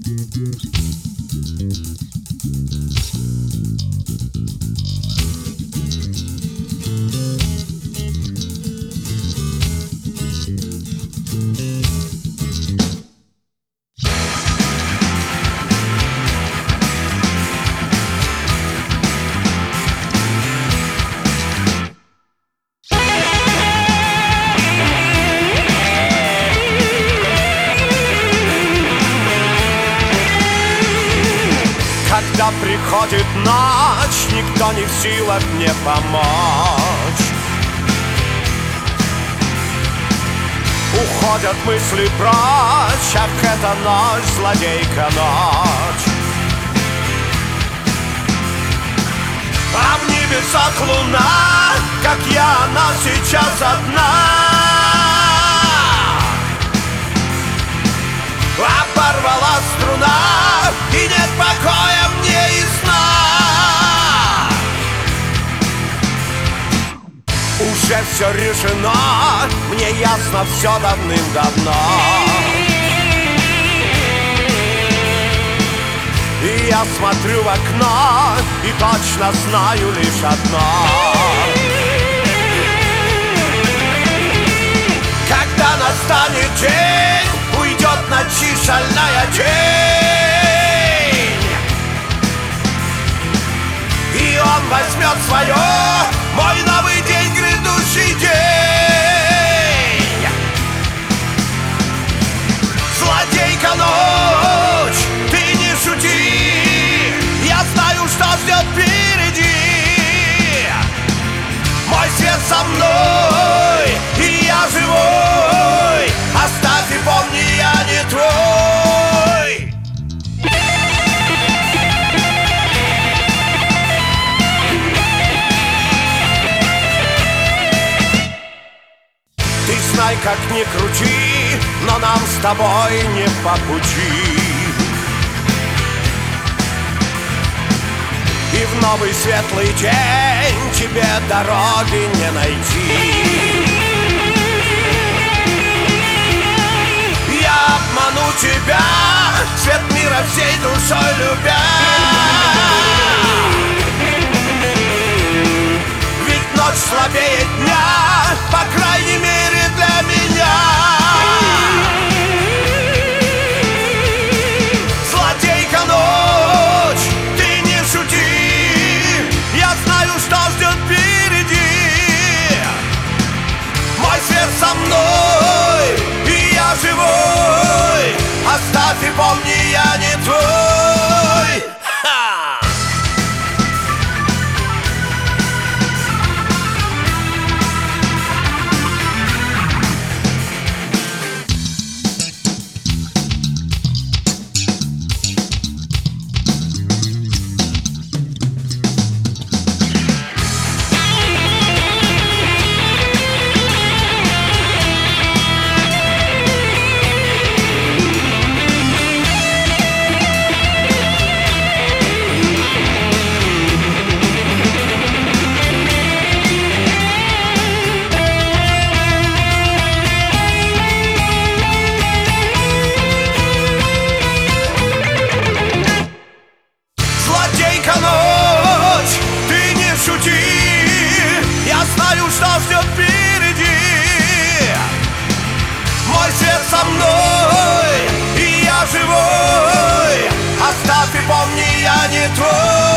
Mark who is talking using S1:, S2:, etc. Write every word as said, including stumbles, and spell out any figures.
S1: Когда приходит ночь, никто не в силах мне помочь. Уходят мысли прочь, ах, эта ночь, злодейка ночь. А в небесах луна, как я, она сейчас одна. Оборвала струна, и нет покоя мне и сна. Уже все решено, мне ясно все давным-давно. И я смотрю в окно и точно знаю лишь одно: когда настанет день, уйдет ночи шальная тень, и он возьмет свое, мой новый день, грядущий день. Злодейка ночь, ты не шути, я знаю, что ждет впереди. Мой свет со мной, и я живой, оставь и помни, я не твой. Ты знай, как ни крути, но нам с тобой не по пути. И в новый светлый день тебе дороги не найти. Я обману тебя, свет мира всей душой любя. Ведь ночь слабее дня, по крайней мере для меня. Злодейка ночь, ты не шути, я знаю, что ждет впереди. Мой свет со мной, и я живой, оставь и помни, я не твой. Ха! Я знаю, что ждет впереди. Мой свет со мной, и я живой, оставь и помни, я не твой.